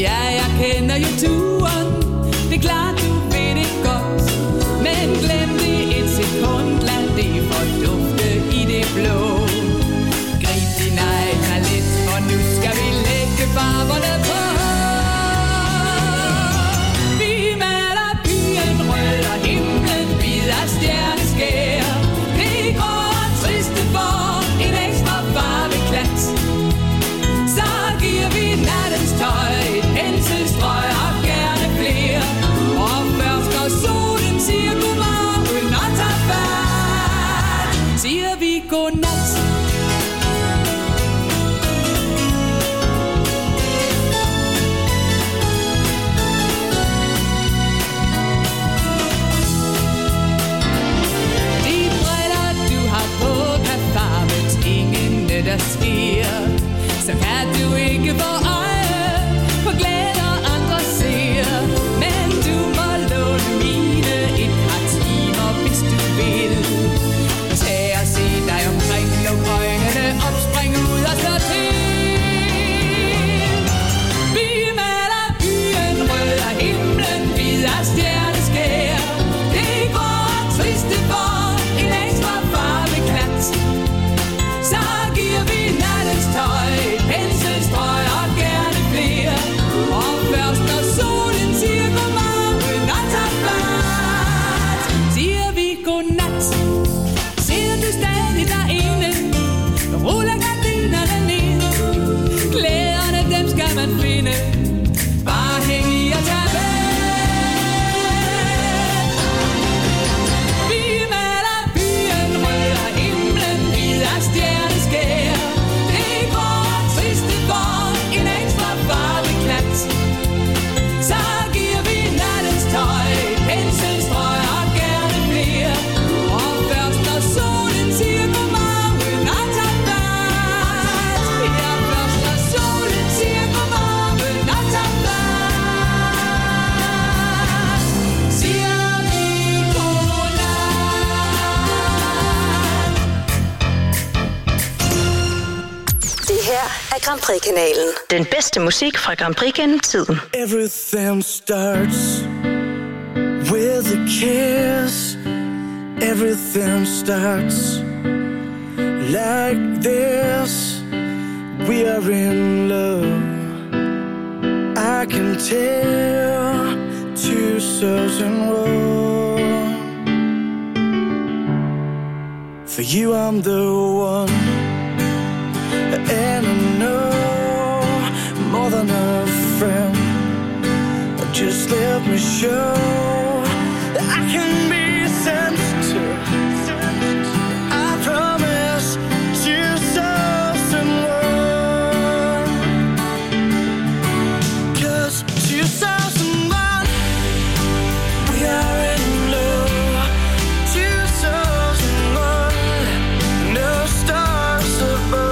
Ja, jeg kender jo turen. Det er klart, du ved det godt. Men glem det et sekund. Lad det fordufte i det blå. Grib din egen talent, for nu skal vi lægge farverne på. Vi maler byen rød og himlen hvid af stjerneskær. Det grå og triste for en ekstra farveklat. Så giver vi nattens tøj et penselstrøg og gerne flere. Og først når solen siger godmorgen og tager fat, siger vi godnat. Der sker, så kan du ikke få øje på glæder andre ser. Men du må låne mine et par timer, hvis du vil. Tag og se dig omkring, luk øjnene op, spring ud og slå til. Vi maler byen rød og himlen hvid af stjerneskær. Det går triste for en ekstra farveklat. Så giver vi nattens tøj et penselstrøg og gerne flere. Og først når solen siger godmorgen og tager fat, siger vi godnat. Ser du stadig derinde? Ruller gardinerne ned. Klæderne, dem skal man finde. Bare hæng i og tag med. Vi maler byen rød og himlen hvid af stjerneskær. Det går triste for en ekstra farveklat. Så giver vi nattens tøj et penselstrøg og gerne flere. Og først når solen siger godmorgen og tager fat. Ja, først når solen siger godmorgen og tager fat, siger vi godnat. Det her er Grand Prix-kanalen. Den bedste musik fra Grand Prix gennem tiden. Everything starts with a kiss. Everything starts like this. We are in love. I can tell two souls in one. For you I'm the one. And I know more than a friend. Just let me show that I can be sensitive. I promise to show someone. 'Cause to show someone we are in love. To show someone no stars above.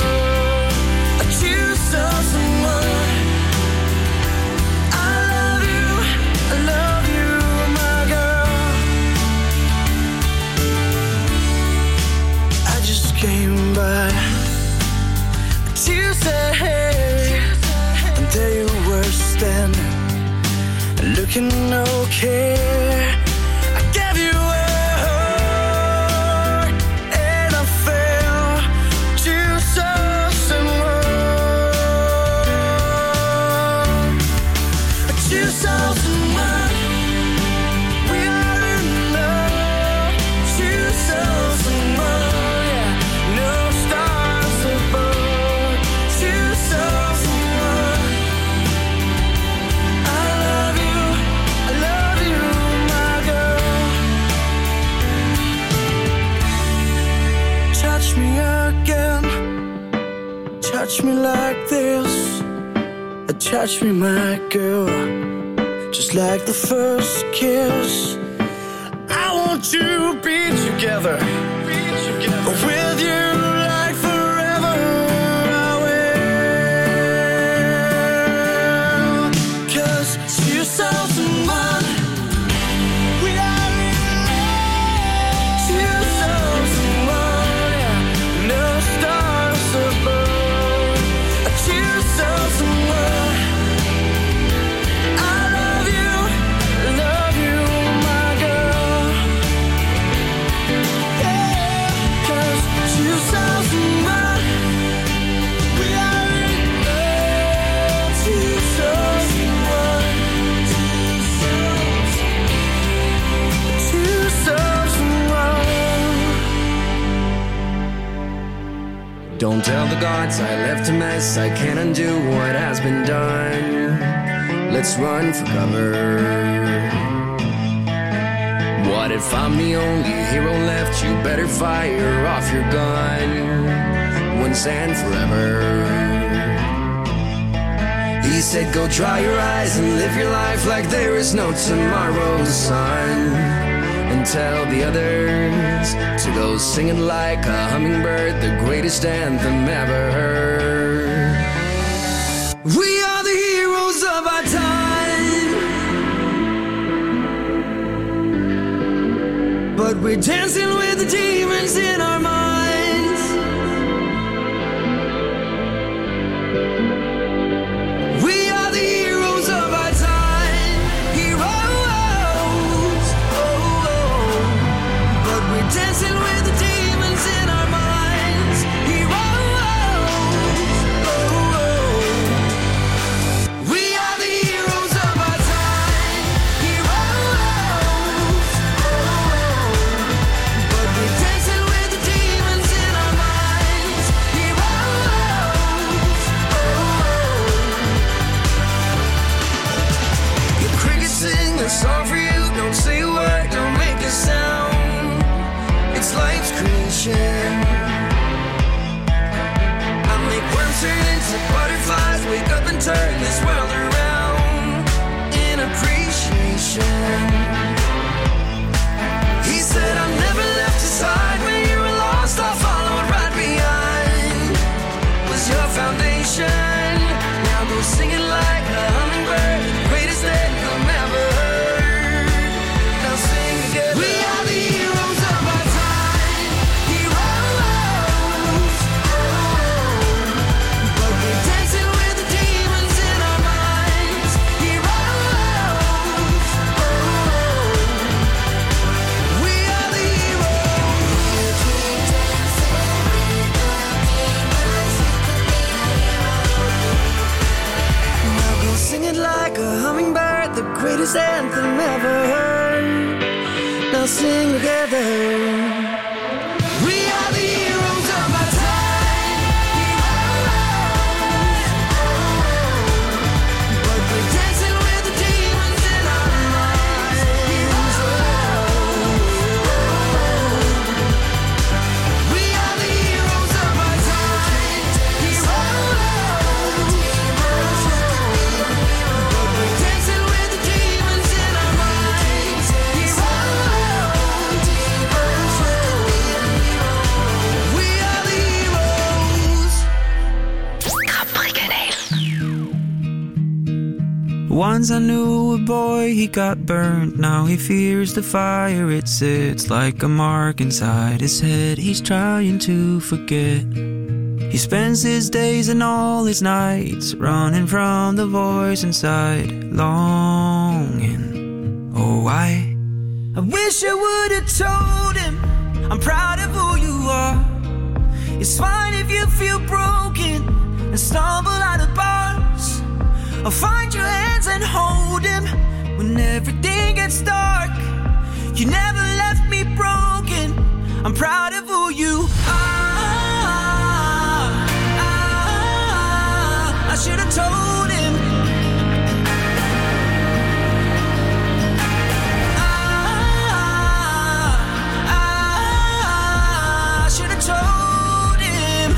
Came by Tuesday, and there you were standing, looking okay. I gave you a heart, and I fell to someone. To someone. We are in love. To someone. Touch me like this. Touch me, my girl. Just like the first kiss. I want to be together. With you like forever. I will. 'Cause you saw someone. We are in love. You saw someone. No stars above. You saw someone. thoughts, I left a mess. I can't undo what has been done. Let's run for cover. What if I'm the only hero left? You better fire off your gun once and forever. He said go dry your eyes and live your life like there is no tomorrow, son. And tell the others to go singing like a hummingbird, the greatest anthem ever heard. We are the heroes of our time, but we're dancing with the demons in our minds. We are the heroes of our time, heroes, but we're dancing with the demons in our minds, heroes. We are the heroes of our time, heroes, but we're dancing with the demons in our minds, heroes. Your crickets sing a song for you. Don't say a word, don't make a sound. It's life's creation. I make worms turn into butterflies. Wake up and turn this world around in appreciation. He said I've never left your side when you were lost. I'll follow right behind. Was your foundation. Now go singing like a hummingbird, the greatest anthem ever heard. Now sing together. We are the heroes of our time, heroes, but we're dancing with the demons in our minds, heroes. We are the heroes. Now go sing it like a hummingbird, the greatest anthem ever heard. Now sing together. We are the heroes of our time, heroes, but we're dancing with the demons in our minds, heroes. We are the heroes of our time, heroes, but we're dancing with the demons in our minds, heroes. We are the heroes. Once I knew a boy, he got burned. Now he fears the fire. It sits like a mark inside his head. He's trying to forget. He spends his days and all his nights running from the voice inside, longing. Oh, I wish I would have told him I'm proud of who you are. It's fine if you feel broken and stumble out of bars. I'll find your hands and hold him when everything gets dark. You never left me broken. I'm proud of who you are. I should have told him. I should have told him.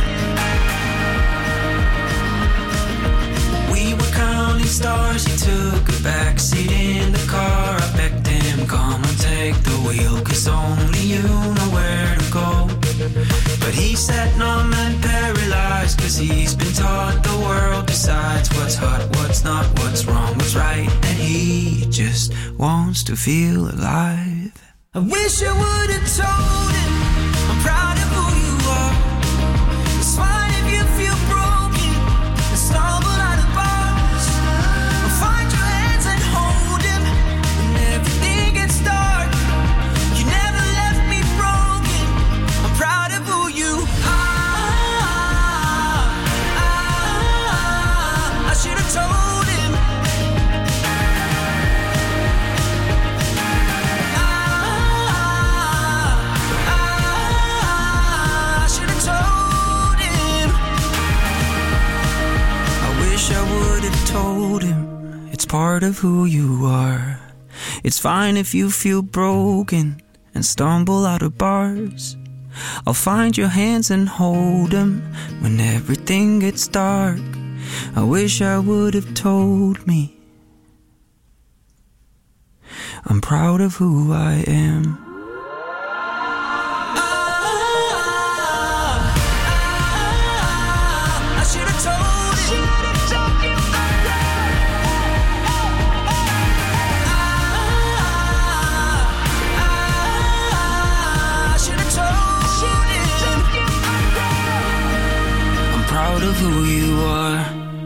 We were counting stars. He took a backseat in the car. I begged him, come and take the wheel, 'cause only you know where to go. But he sat numb and paralyzed, 'cause he's been taught the world decides what's hot, what's not, what's wrong, what's right. And he just wants to feel alive. I wish I would have told him I'm proud of who you are. It's fine if you feel broken and stumble out of bars. I'll find your hands and hold him when everything gets dark. You never left me broken. I'm proud of who you are. I should have told him. part of who you are. It's fine if you feel broken and stumble out of bars. I'll find your hands and hold them when everything gets dark. I wish I would have told me I'm proud of who I am. I should have told you. I should have told you. I'm proud of who you are.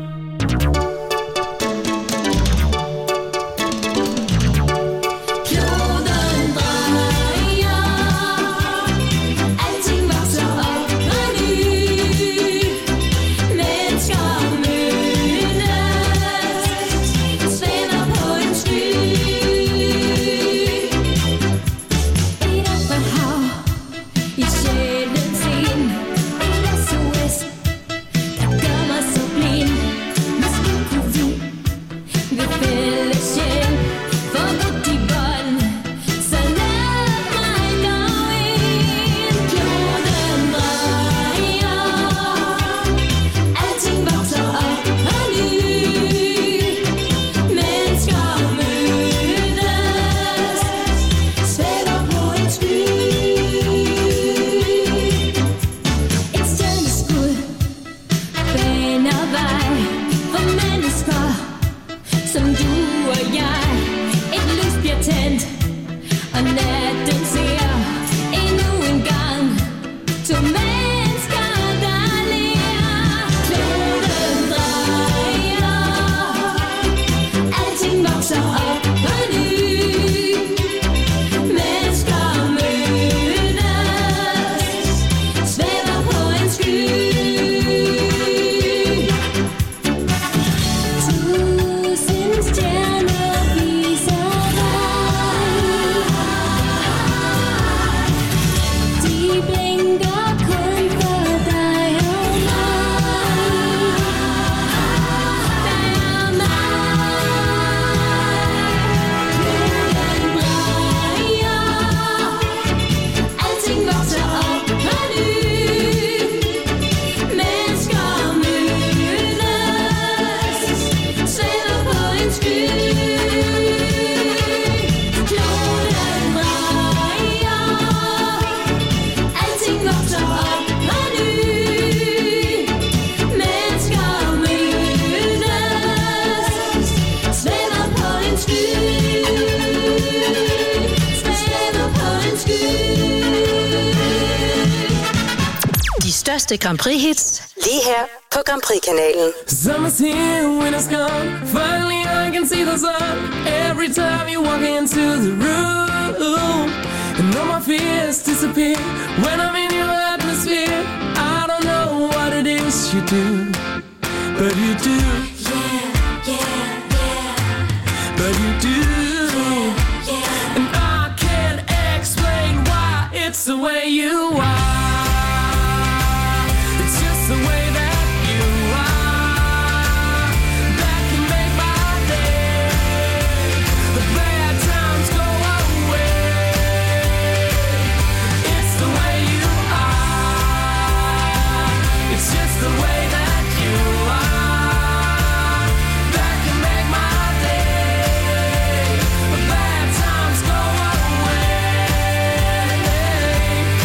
Største Grand Prix hits lige her på Grand Prix-kanalen. Summer's here, winter's gone. Finally I can see the sun. Every time you walk into the room, and all my fears disappear when I'm in your atmosphere. I don't know what it is you do, but you do. Yeah, yeah, yeah. But you do. Yeah, yeah. And I can't explain why it's the way you are. The way that you are, that can make my day. The bad times go away. It's the way you are. It's just the way that you are, that can make my day. The bad times go away.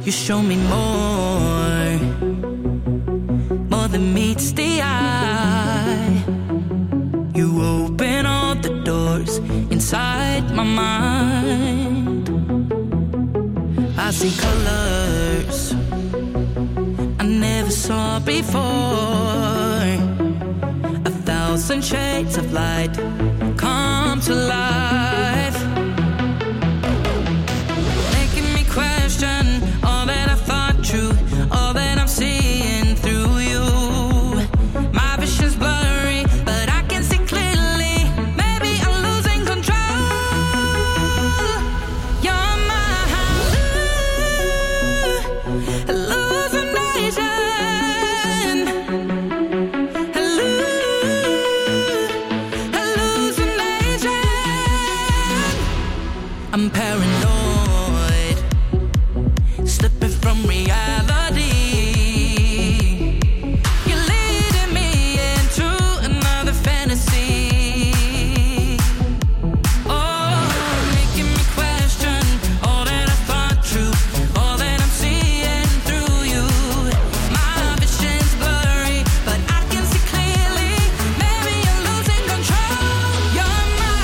You show me more than meets the eye. You open all the doors inside my mind. I see colors I never saw before. 1,000 shades of light come to life, making me question all that I thought true, all that I'm seeing through you. My vision's blurry, but I can see clearly. Maybe I'm losing control. You're my hallucination. I'm paranoid, slipping from reality. You're leading me into another fantasy. Oh, making me question all that I thought true, all that I'm seeing through you. My vision's blurry, but I can see clearly. Maybe I'm losing control. You're my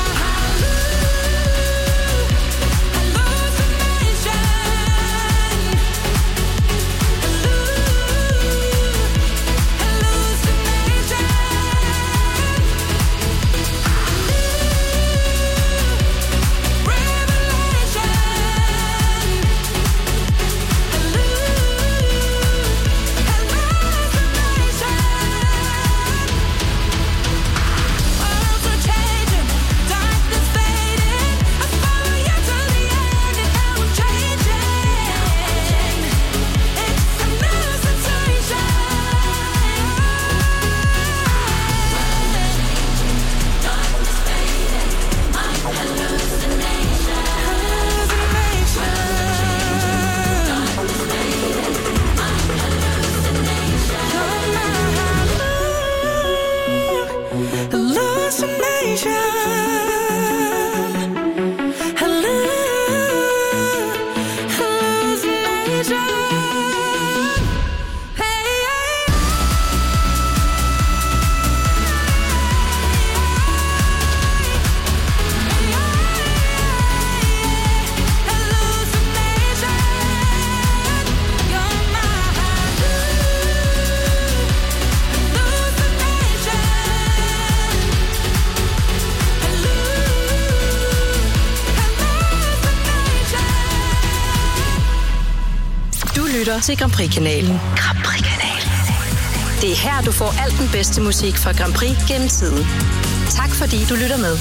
til Grand Prix-kanalen. Grand Prix-kanalen. Det er her, du får alt den bedste musik fra Grand Prix gennem tiden. Tak fordi du lytter med.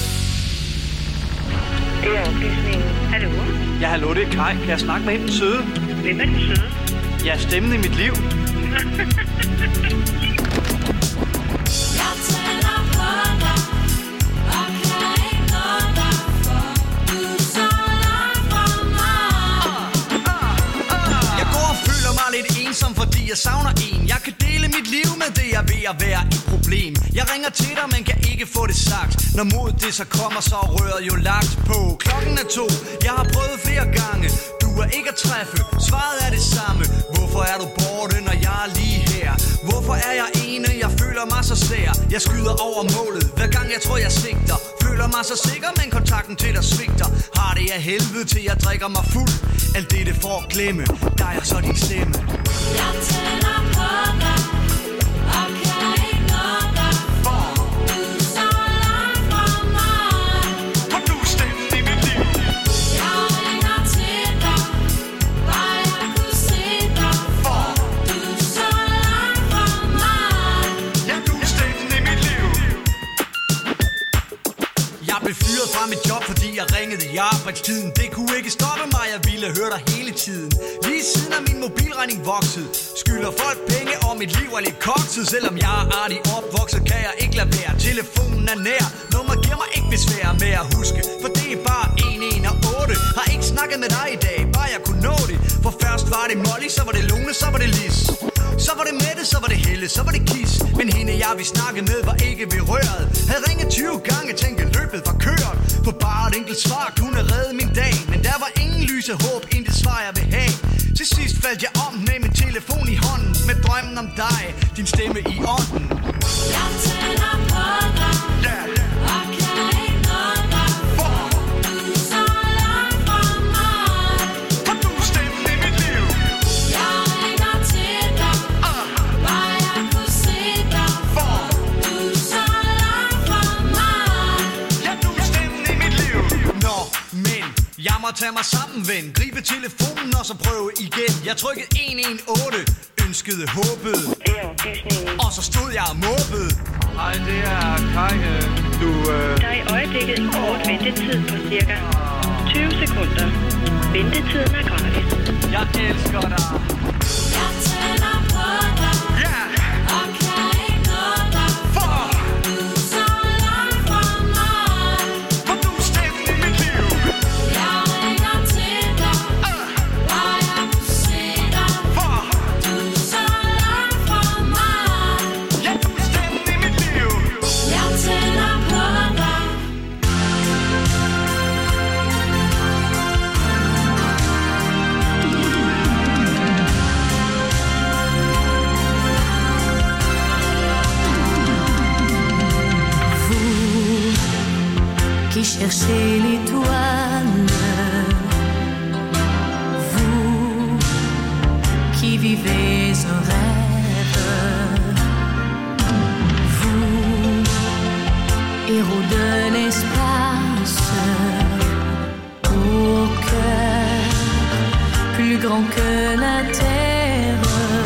Det er oplysningen. Hallo? Ja, hallo, det er Kai. Kan jeg snakke med hende søde? Hvem er den søde? Ja, stemmen i mit liv. Ensom, fordi jeg savner en. Jeg kan dele mit liv med det, jeg er ved at være et problem. Jeg ringer til dig, men kan ikke få det sagt. Når mod det så kommer, så er røret jo lagt på. Klokken er 2, jeg har prøvet flere gange. Du er ikke at træffe, svaret er det samme. Hvorfor er du borte, når jeg er lige her? Hvorfor er jeg ene, jeg føler mig så sær? Jeg skyder over målet, hver gang jeg tror jeg sigter. Føler mig så sikker, men kontakten til dig svigter. Har det af helvede til jeg drikker mig fuld. Alt det for at glemme, der er så din stemme. Jeg tænder på dig, og kan ikke nå dig. Du er så langt fra mig, og du er stemmen i mit liv. Jeg ringer til dig, bare jeg kunne se dig. Du er så langt fra mig, ja, du er stemmen i mit liv. Jeg blev fyret fra mit job, fordi jeg ringede i arbejdstiden. Det kunne ikke stoppe mig, jeg ville høre dig hele tiden. Lige siden er min mobilregning vokset. Skylder folk penge, og mit liv er lidt kokset. Selvom jeg er artig opvokset, kan jeg ikke lade være. Telefonen er nær, nummer giver mig ikke besvær med at huske. For det er bare 118. Har ikke snakket med dig i dag, bare jeg kunne nå det. For først var det Molly, så var det Lone, så var det Lis. Så var det Mette, så var det Helle, så var det Kis. Men hende jeg vi snakke med var ikke ved røret. Havde ringet 20 gange, tænkte løbet var kørt. For bare et enkelt svar kunne redde min dag. Men der var ingen lys af håb, intet svar jeg vil have. Til sidst faldt jeg om med min telefon i hånden, med drømmen om dig, din stemme i ånden. Jeg tænder på dig, og kan ikke nå dig, for du er så langt fra mig. For du er stemmen i mit liv. Jeg ringer til dig, bare jeg kunne se dig, For du er så langt fra mig. ja, du er stemmen i mit liv. Nå, men jeg må tage mig sammen, ven. Gribe telefonen og så prøve igen. Jeg trykkede 118, ønskede, håbede, Det er oplysningen. og så stod jeg og måbede. Hej, det er Kai. Der er i øjeblikket en kort ventetid på cirka 20 sekunder. Ventetiden er gratis. Jeg elsker dig. Jeg tænder på dig, Ja, og kan ikke nå dig, for du er så langt fra mig. du er stemmen i mit liv. Jeg ringer til dig, bare jeg kunne se dig, For du er så langt fra mig. ja, du er stemmen i mit liv. Jeg tænder på dig. Qui cherchez l'étoile, vous qui vivez un rêve, vous, héros de l'espace, au cœur plus grand que la terre,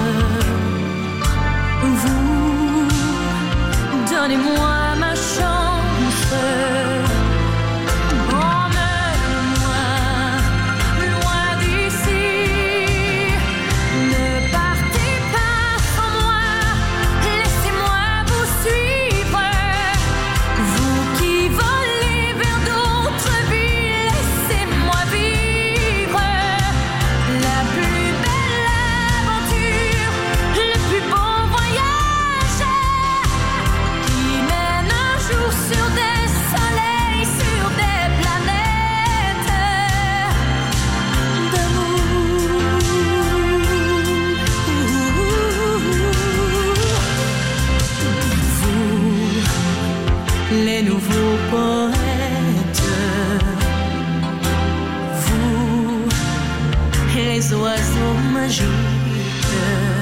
vous, donnez-moi ma chance. Emmenez-moi loin d'ici. Ne partez pas sans moi. Laissez-moi vous suivre. Vous qui volez vers d'autres vies, laissez-moi vivre la plus belle aventure, le plus beau voyage qui mène un jour sur des soleils, sur des planètes d'amour. Vous, les nouveaux poètes, vous, les oiseaux magiques,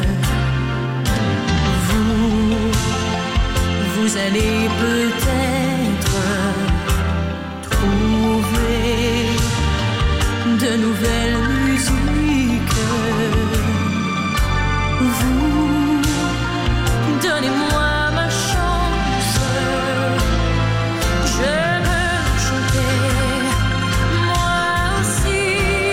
vous allez peut-être trouver de nouvelles musiques. Vous, donnez-moi ma chance. Je veux chanter, moi aussi.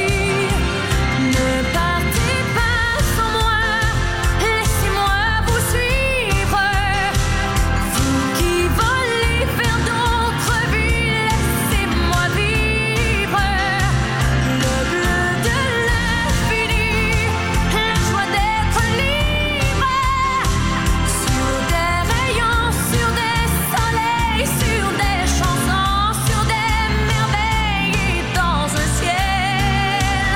Ne partez pas sans moi. Laissez-moi vous suivre. Vous qui volez vers d'autres vies, laissez-moi vivre le bleu de l'infini, la joie d'être libre. Sur des rayons, sur des soleils, sur des chansons, sur des merveilles et dans un ciel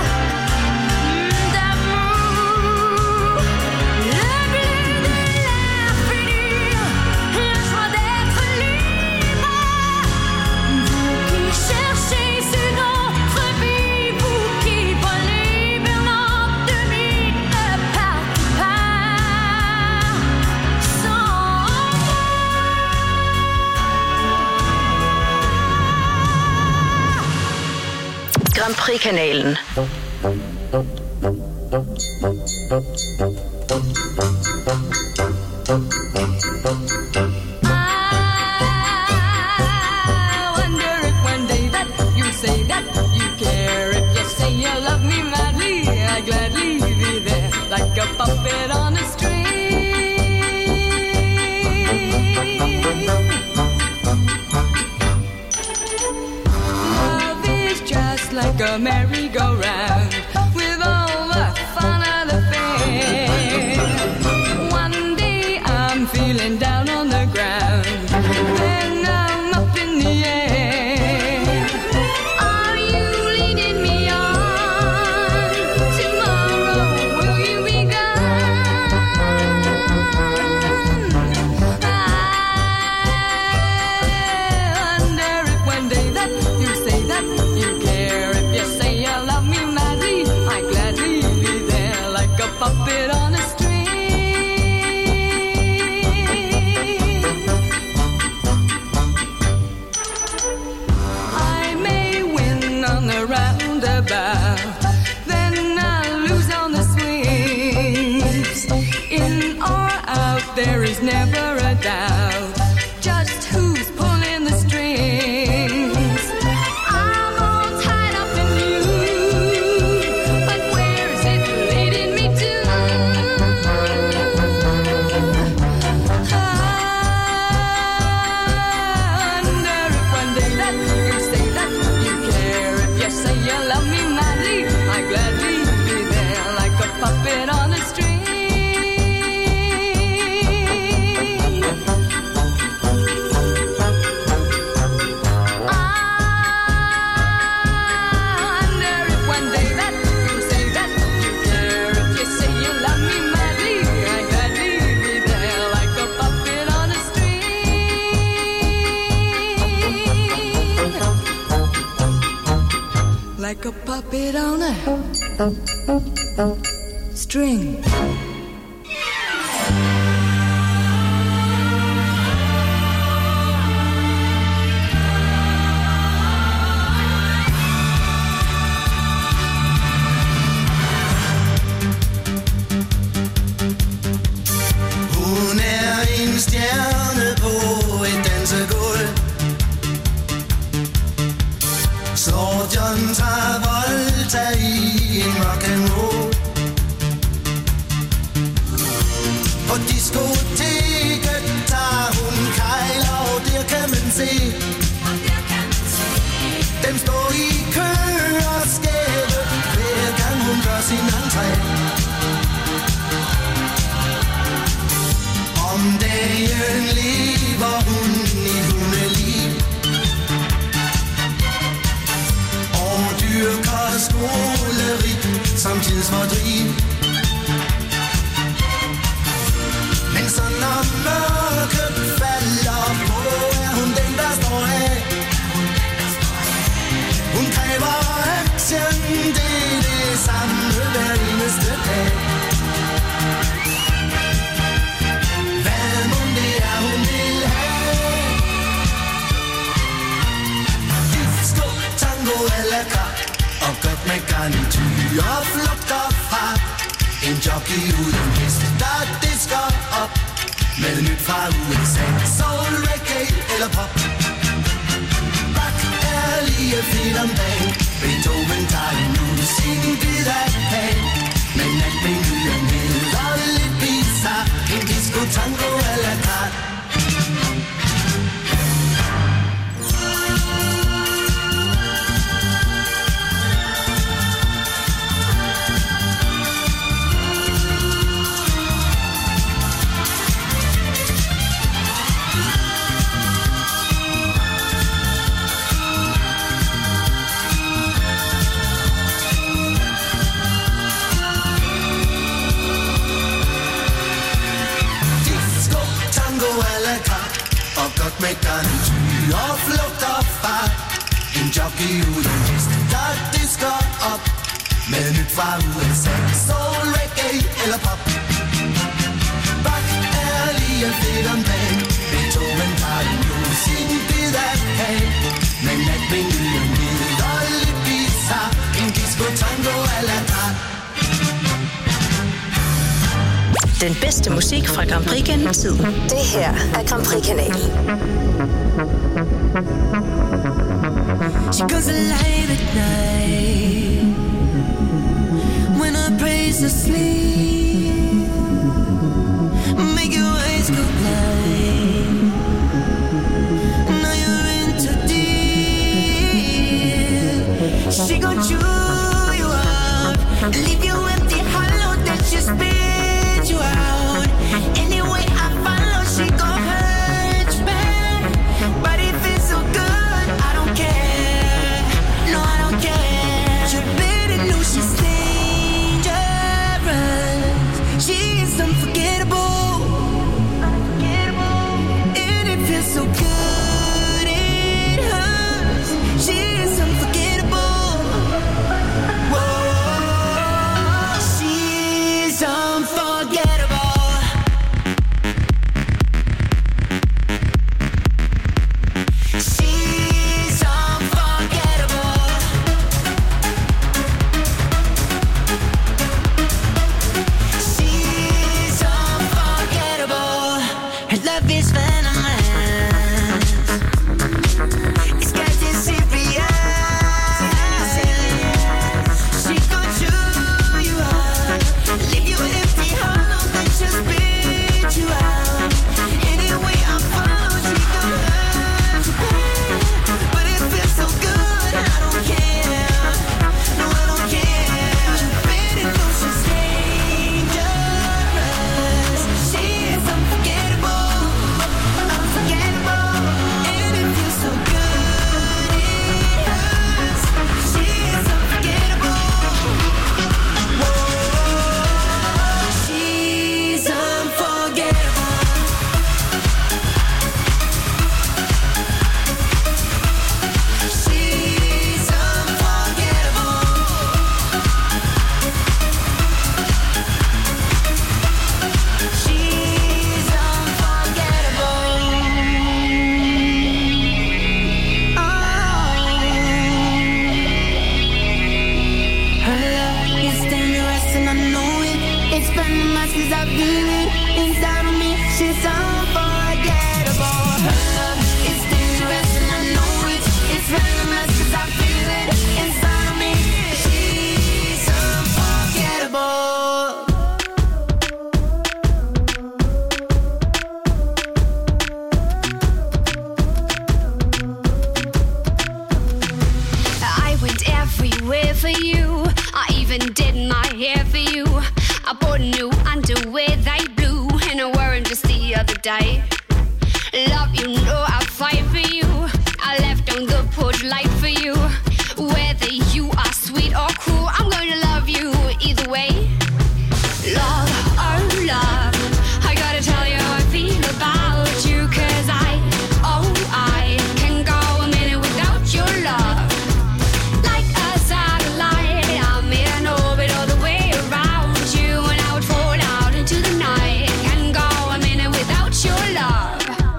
d'amour. Le bleu de l'infini, la joie d'être libre. Vous qui cherchez une autre vie, vous qui volez vers l'ennemi, ne partez pas sans Grand Prix-kanalen. I wonder if one day that you say that you care. If you say you love me madly, I gladly be there like a puppet on a string. Love is just like a merry-go-round with all the fun of the fair. One day I'm feeling down on the ground, then I'm up in the air. Are you leading me on tomorrow? there is never a doubt just who's pulling the strings. I'm all tied up in you, but where's it leading me to? Wonder if one day that you say that you care, if you say you love me madly, I'd gladly be there like a puppet on a string. Like a puppet on a string. Hun en stjerne på et dansegulv. Slår John Travolta i en rock'n'roll. På diskoteket tager hun kejler, og der kan man se dem står i kø og skæve, hver gang hun gør sin entré. Om dagen lever hun i hundeliv og dyrker skoleri som tidsfordriv. Men så når mørket falder på, er hun den, der står af. Hun kræver action, det er det samme hver eneste dag. Hvad mon det er, hun vil have? Disco, tango eller kar, og godt med garnityr og flugt og fart. En jockey uden hest, der disker op med nyt fra USA. Soul, reggae eller pop. Rock er lige fedt om dagen. Beethoven tager nu sin bid af kagen. Men natmenuen hedder lidt bizarre. En disco, tango eller kart. Og godt med garnityr og flugt og fart. En jockey uden hest, der disker op med nyt fra USA. Soul, reggae eller pop. Bach er lige fedt om dagen. Beethoven tager nu sin bid af kagen. Men natmenuen hedder lidt bizarre. En disco, tango eller kart. Den bedste musik fra Grand Prix gennem tiden. Det her er Grand Prix-kanalen. She goes alive at night when her praise asleep. Make your eyes go blind. Now you're in too deep. She gon' chew you out, leave you empty, hollow, that you spit you out. Anyway I follow, she gon' hurt you back. But if it's so good, I don't care. No, I don't care. You better know she's dangerous. venomous 'cause I feel it inside of me. She's unforgettable. Her love is dangerous and I know it. It's venomous 'cause I feel it inside of me. She's unforgettable. I went everywhere for you. I even did my hair for you. I bought new underwear, they blue, and I wore them just the other day. Love, you know I fight for you. I left on the porch light for you. Whether you are sweet or cruel, I'm gonna love you either way. Love, oh love, I gotta tell you how I feel about you. 'Cause I can go a minute without your love. Like a satellite, I'm in orbit all the way around you, and I would fall out into the night. Can go a minute without your love.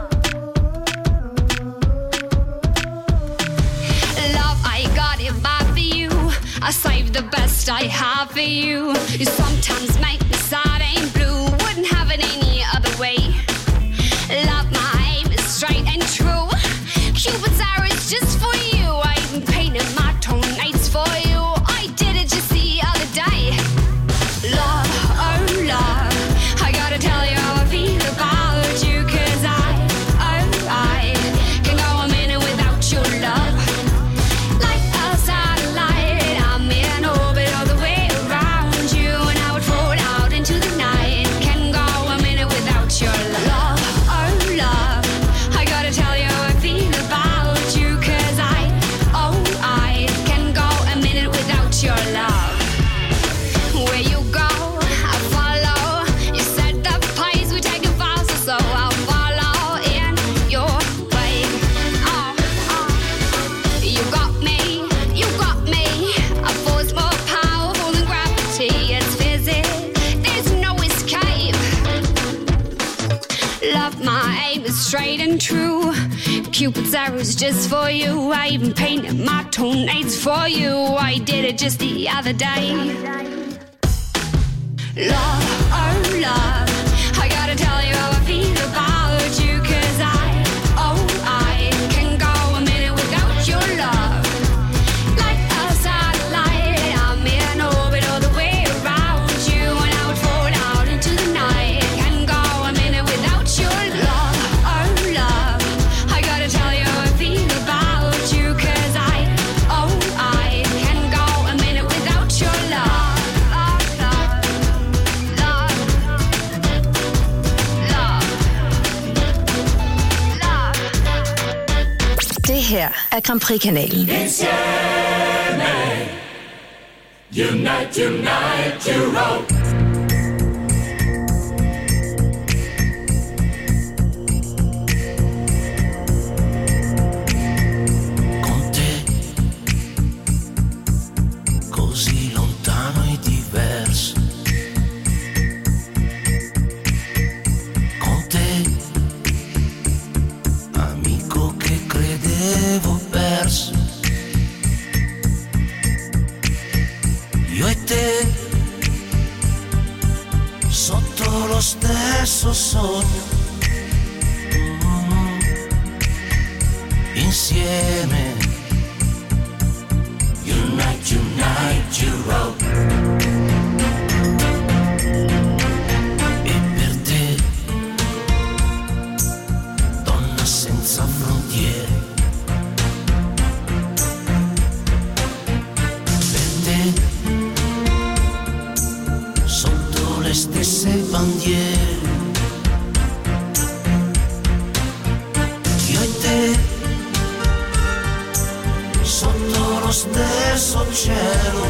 Love, I got it bad for you. I saved the best I have for you. You sometimes make me sad and blue. Wouldn't have it any other way. Love, my aim is straight and true. Cupid's arrow is just for you. I even painted my toenails for you. I did it just the other day. Love, oh love, I gotta tell you how I feel about you. 'Cause I can go a minute without your love. Like a satellite, I'm in orbit all the way around you, and I would fall out into the night. Can go a minute without your love. Oh love, I gotta tell you how I feel about you. 'Cause I can go a minute without your love. Where you go, I follow. You said the pace we take it faster, so I'll follow in your way. You got me, you got me. A force more powerful than gravity. It's physics, there's no escape. Love, my aim is straight and true. Cupid's arrow's just for you. I even painted my toenails for you. I did it just the other day. Love, oh love, I gotta tell you how I feel about you. 'Cause I can go a minute without your love. Like a satellite, I'm in orbit all the way around you, and I would fall out into the night. Can go a minute without your love. Oh love, I gotta tell you how I feel about you. 'Cause I can go a minute without your love. Det her er Grand Prix-kanalen. Unite, unite, Europe. Con te, così lontano e diverso. Con te, amico che credevo perso. Io e te, sotto lo stesso sogno, insieme. Unite, unite, Europe. E per te, donna senza frontiere, per te, sotto le stesse bandiere, io e te, sotto lo stesso cielo,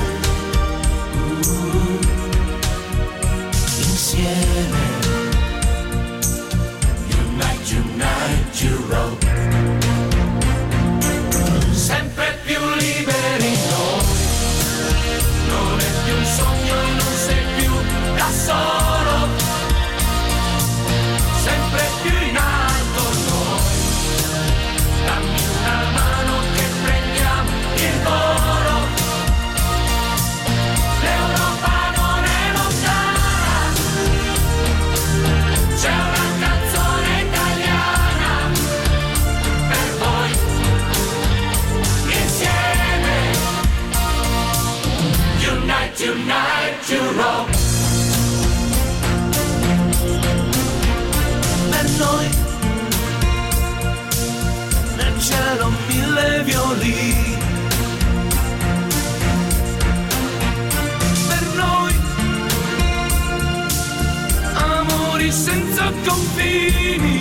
insieme. Unite, unite, Europe. Sempre più liberi noi, non è più un sogno e non sei più da solo, sempre più in alto noi, dammi una mano che prendiamo il volo, l'Europa non è lontana, soli senza confini.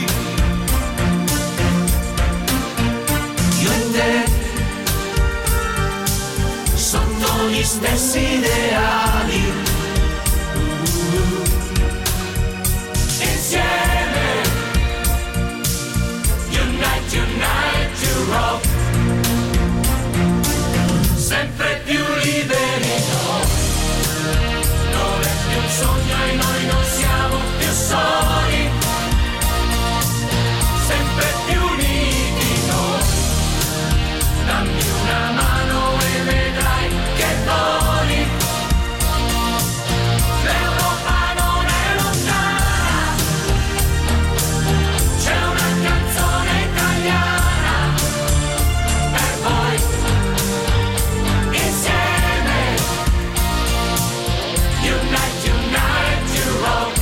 Io e te, sotto gli stessi ideali, insieme, unite, unite to rock, sempre più liberi, non è più un sogno e noi non siamo più soli, sempre più uniti, dammi una mano e vedrai che voli, l'Europa non è lontana, c'è una canzone italiana per voi, insieme, unite, unite to rock,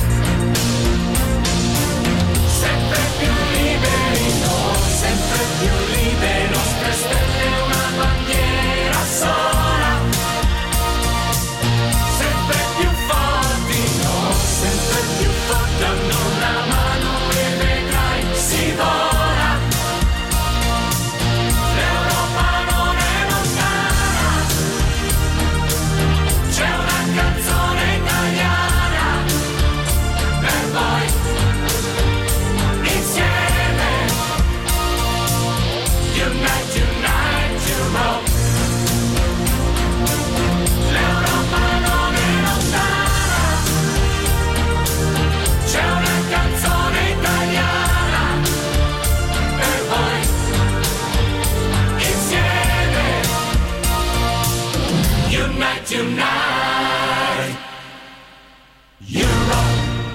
sempre più liberi noi, sempre più liberi, nostre stelle una bandiera sola, sempre più forti noi, sempre più forti, danno una mano e vedrai si vola, l'Europa non è lontana, c'è una canzone italiana per voi, insieme, unite, unite to rock, l'Europa non è lontana, c'è una canzone italiana per voi, insieme, unite, unite, Europe.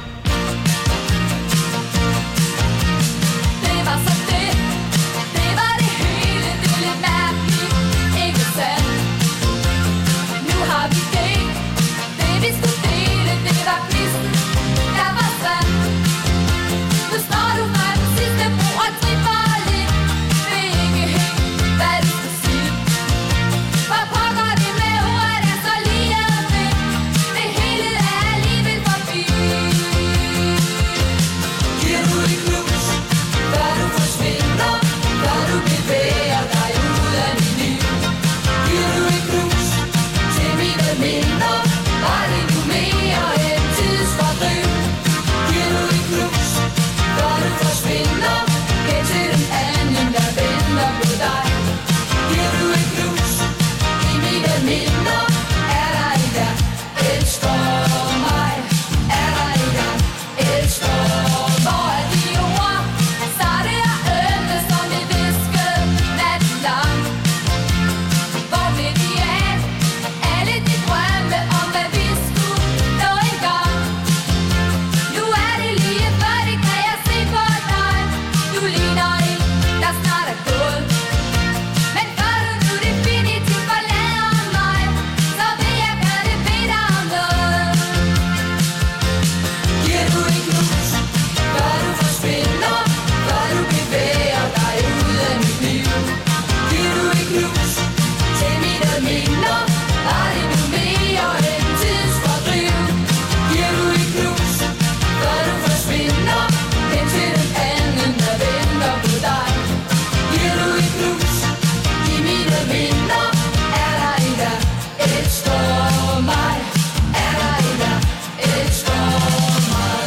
Det var så det. Det var det hele. Det er lidt mærkeligt. Ikke sandt? Nu har vi det. Det vi skulle dele. Det var kvisten. Der var sand. Nu står du fra den sidste bro og tripper lidt. Ved ikke helt, hvad du skal sige. Hvor pokker det med ordet er så lige ved. Det hele er alligevel forbi. Giver du et knus, før du forsvinder, før du bevæger dig ud af mit liv. Giver du et knus til mine minder, var det nu mere end tidsfordriv. Giver du et knus, før du forsvinder, hen til den anden, der venter på dig. Giver du et knus i mine minder, er der en, der elsker mig. Er der en, der elsker mig. Hvor er de ord, sarte og ømme, som vi viskede natten lang? Hvor blev de af? Alle de drømme om, hvad vi skulle nå engang. Nu er det lige før, det kan jeg se på dig. Du ligner en, der snart er gået. Men før du nu definitivt forlader mig, så vil jeg gerne bede dig om noget. Giver du et knus, før du forsvinder, før du bevæger dig ud af mit liv. Giver du et knus til mine minder, var det nu mere end tidsfordriv. Giver du et knus, før du forsvinder, hen til den anden, der venter på dig. Giver du et knus i mine minder, er der en, der elsker mig. Er der en, der elsker mig.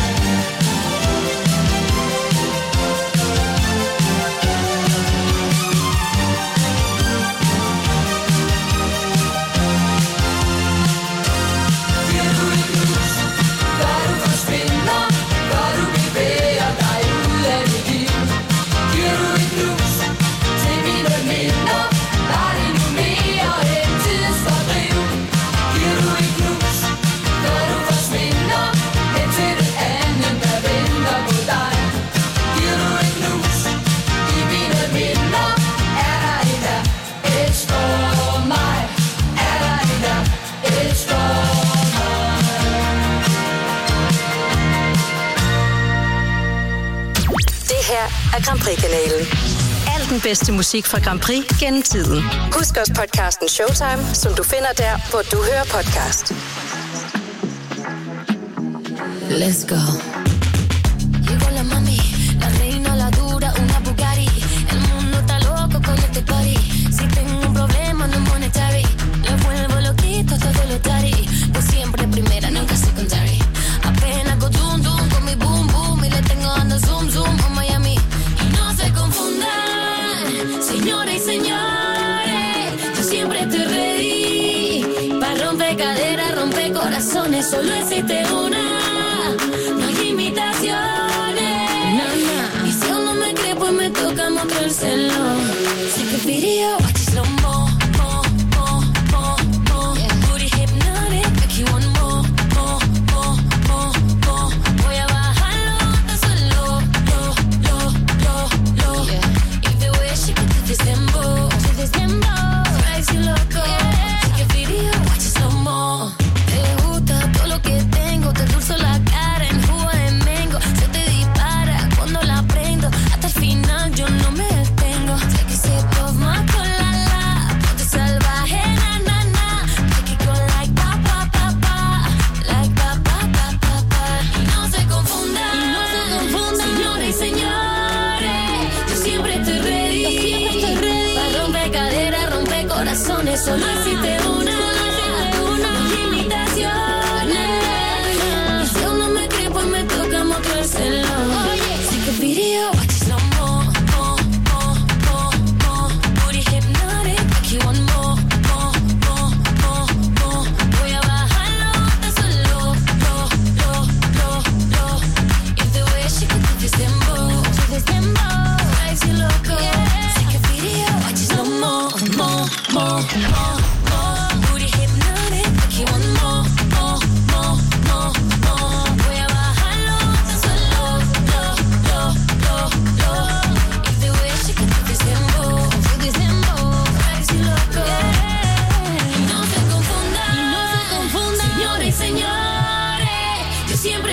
Giver du et knus, før du forsvinder, før du bevæger dig ud af mit liv. Giver du et knus til mine minder, var det nu mere end tidsfordriv. Giver du et knus, før du forsvinder, hen til den anden, der venter på dig. Giver du et knus i mine minder, er der en, der elsker mig. Er der en, der elsker mig. Det her er Grand Prix-kanalen. Al den bedste musik fra Grand Prix gennem tiden. Husk også podcasten Showtime, som du finder der, hvor du hører podcast. Let's go.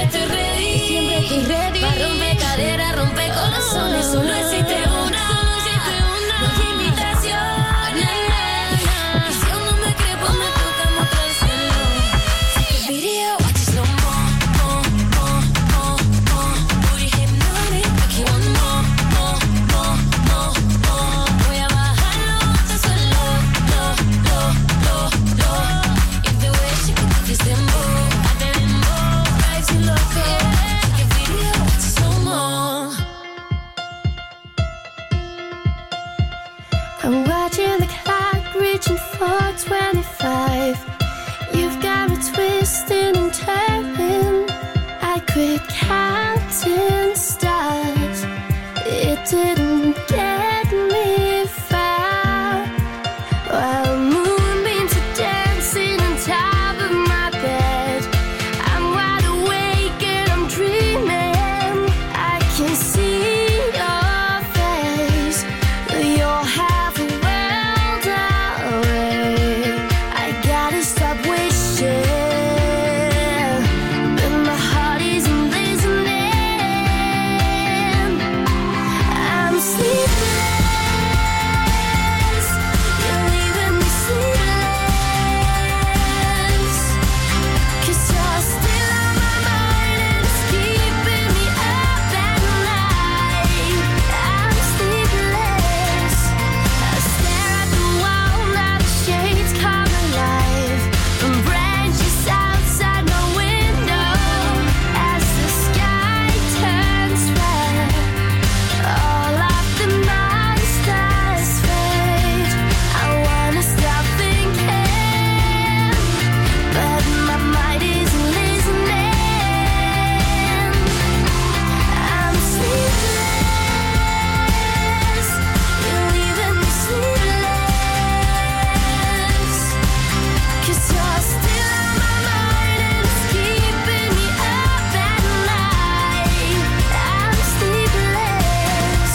estoy ready. Siempre estoy ready. Pa' romper caderas, romper corazones. Solo existe una. No hay invitación. Y si aún no me crees, pues me toca mostrárselo. Take a video, watch it slow mo. Booty hypnotic, make you want more. Voy a bajarlo hasta el suelo. If the way she could do this dembow, I dembow, drives you loco. Take a video, watch it slow mo. I'm watching the clock reaching for 25. You've got me twisting and turning. I quit counting stars. It didn't get me far. While moonbeams are dancing on top of my bed, I'm wide awake and I'm dreaming. I can see your face, but you're half a world away. I gotta stop wishing, but my heart isn't listening. I'm sleepless. You're leaving me sleepless. 'Cause you're still on my mind and it's keeping me up at night. I'm sleepless. I stare at the wall, now the shades come alive. From branches outside my window, as the sky turns red, all of the monsters fade. I wanna stop thinking, but my mind isn't listening. I'm sleepless. You're leaving me sleepless. 'Cause you're still on my mind and it's keeping me up at night. I'm sleepless.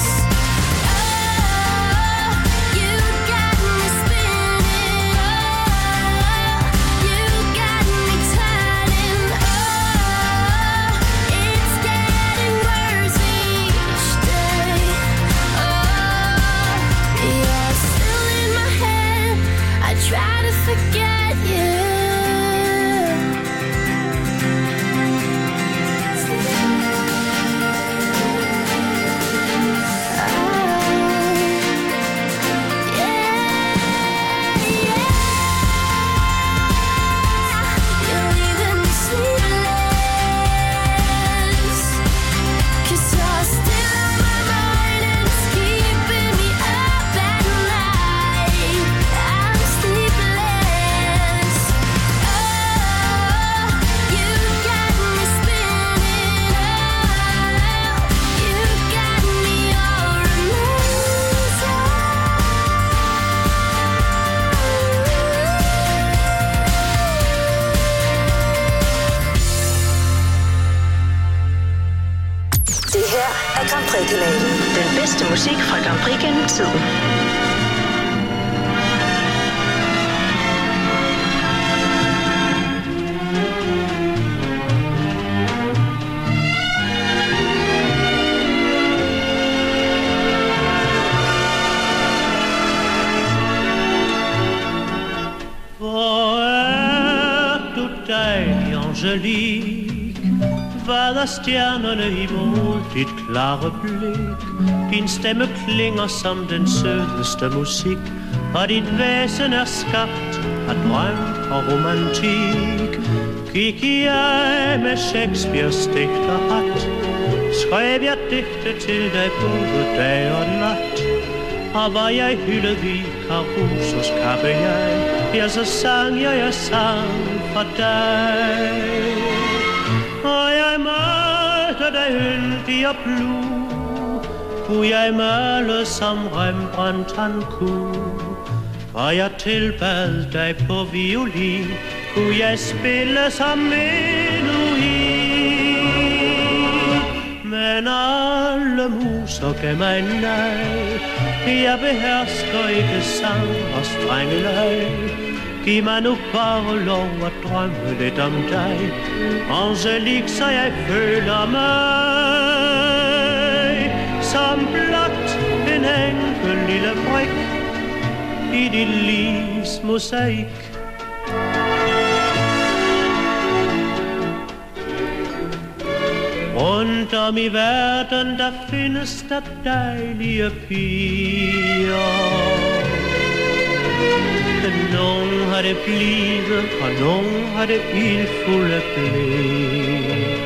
Oh, you got me spinning. Oh, you got me turning. Oh, it's getting worse each day. Oh, you're still in my head. I try to forget you. You're leaving me sleepless. 'Cause you're still on my mind and it's keeping me up at night. I'm sleepless. Oh, you got me spinning. Oh, you got me all Det her er Grand Prix-kanalen. Den bedste musik fra Grand Prix gennem tiden. Hvor er du dejlig, Angelique? Hvad er stjernerne imod dit klare blik? Din stemme klinger som den sødeste musik, og dit væsen er skabt af drøm og romantik. Gik jeg med Shakespeares digterhat, skrev jeg digte til dig både dag og nat. Og var jeg hyldet i Carusos kappe ja, så sang jeg sang for dig. Og jeg malte dig yndig og blue, kunne jeg male som Rembrandt han kunne. Og jeg tilbad dig på violin, kunne jeg spille som menuhin. Men alle muser gav mig nej, jeg behersker ikke sang og strenge leg. Giv mig nu bare lov at drømme lidt om dig, Angelique, så jeg føler mig som blot en enkel lille brik i dit livs mosaik. Rundt om i verden, der findes der dejlige piger. Nogen har det blide, og nogen har det ildfulde blik.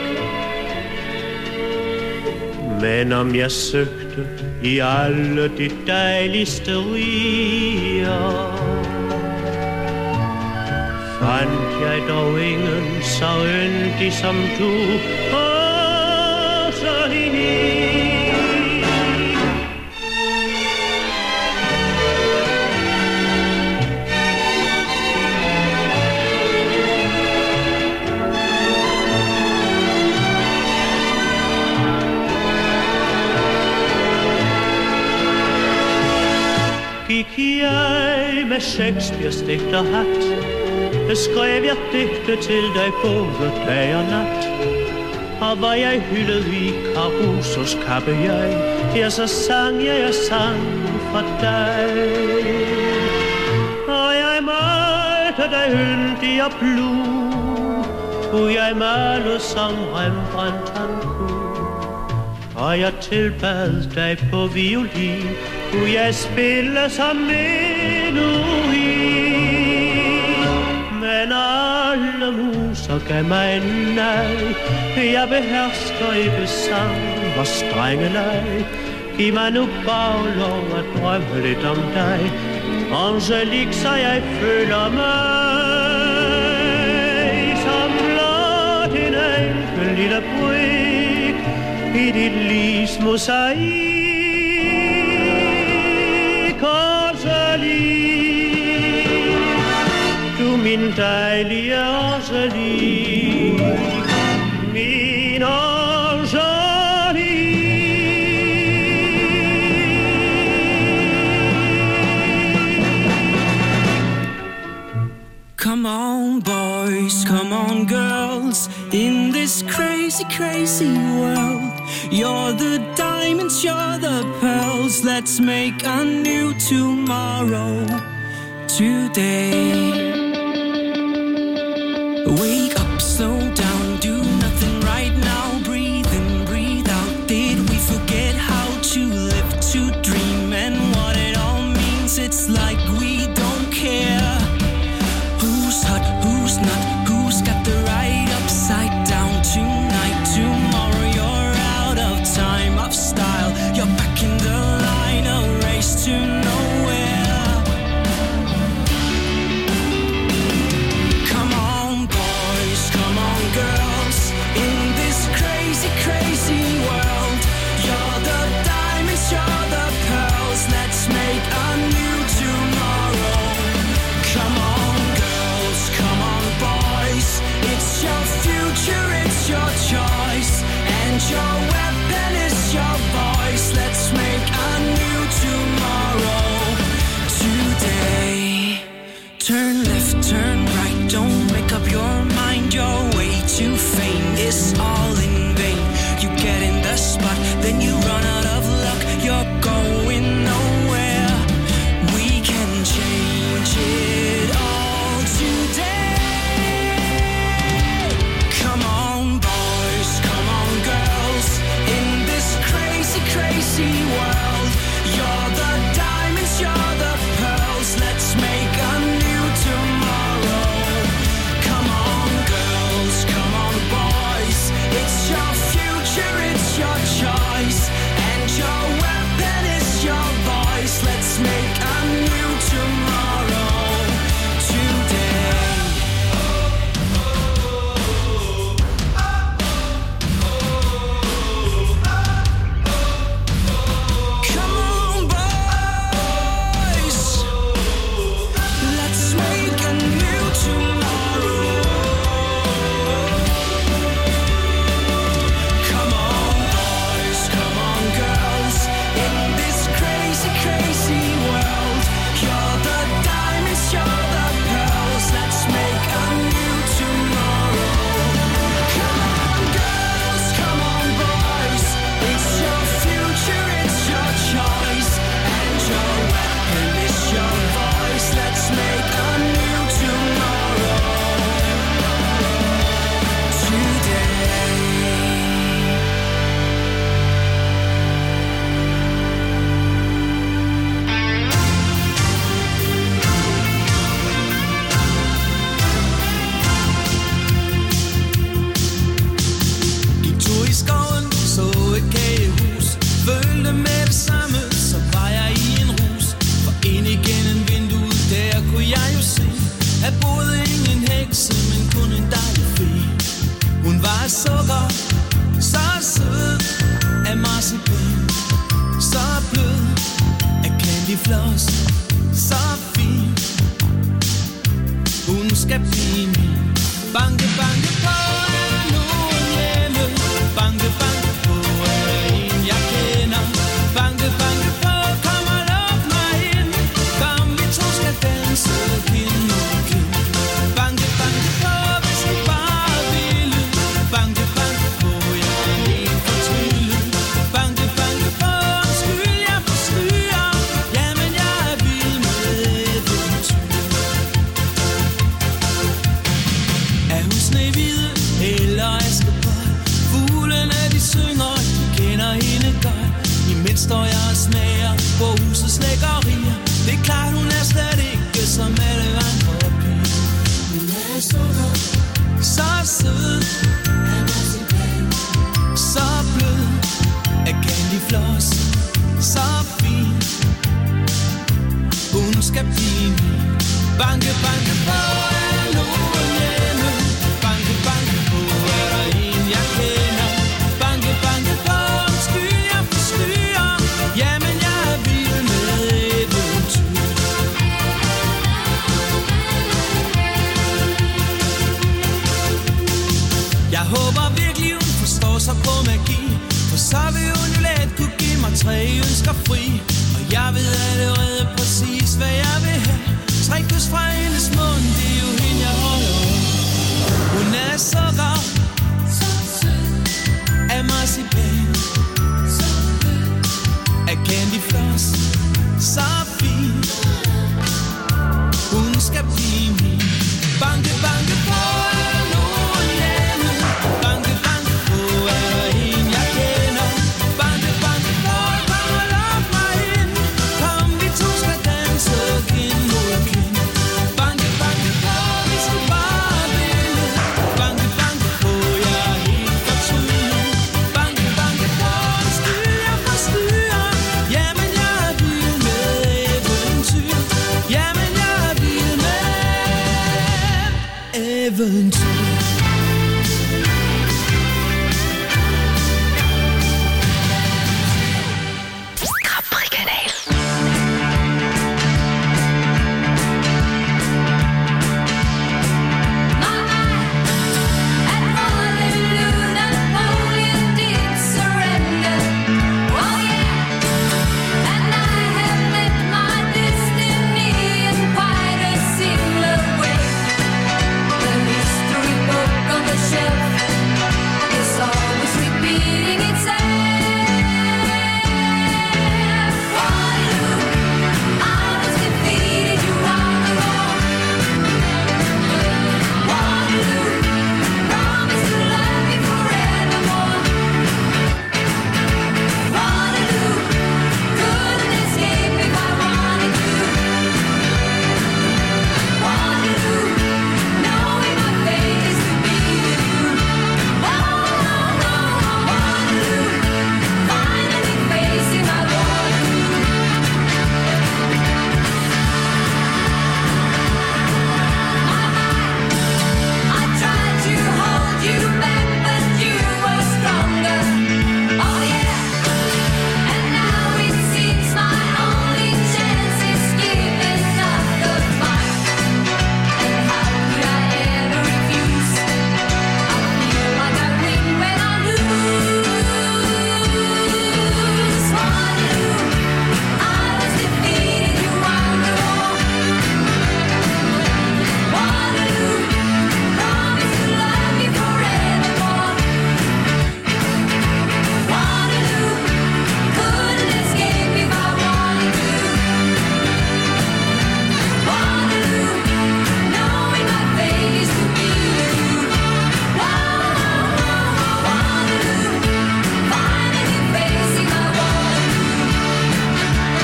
Men om jeg søgte i alle de dejligste riger, fandt jeg dog ingen så yndig som du. Gik jeg med Shakespeares digterhat, skrev jeg digte til dig både dag og nat. Og var jeg hyldet i Carusos kappe ja, så sang jeg sang for dig. Og jeg malte dig yndig og blue, kunne jeg male som Rembrandt han kunne. Og jeg tilbad dig på violin, kunne jeg spille som menuhin. Men alle muser gav mig en nej, jeg behersker ikke sang og strenge leg. Giv mig nu bare lov at drømme lidt om dig, Angelique, så jeg føler mig som blot en enkel lille brik i dit livs mosaik. Du min dejlige Angelique, min Angelique. Come on boys, come on girls, in this crazy, crazy world. You're the diamonds, you're the pearls, let's make a new tomorrow today. Wake up, slow down, do nothing right now. Breathe in, breathe out. Did we forget how to live, to dream, and what it all means? It's like we don't care who's hot, who's not, who's got the right upside down. Tonight, tomorrow, you're out of time, of style. You're back in the line, a race to nowhere. Girls, in this crazy, crazy world, you're the diamonds, you're the pearls, let's make a new tomorrow. Come on girls, come on boys, it's your future, it's your choice, and your